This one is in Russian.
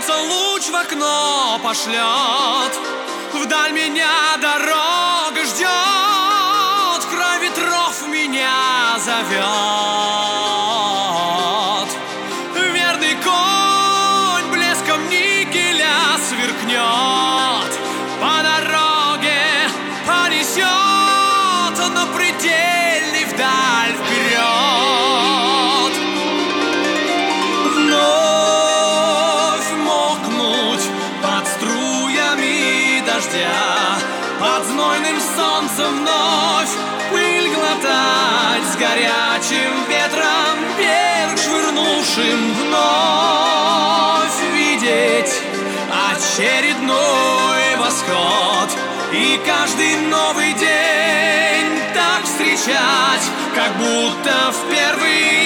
солнце луч в окно пошлет, вдаль меня дорога ждет, край ветров меня зовет. Верный конь блеском никеля сверкнет, по дороге понесет на предельный вдаль вперед. Вновь мокнуть под струями дождя, под знойным солнцем вновь пыль глотать, с горячим ветром вверх швырнувшим вновь видеть очередной восход. И каждый новый день так встречать, как будто в первый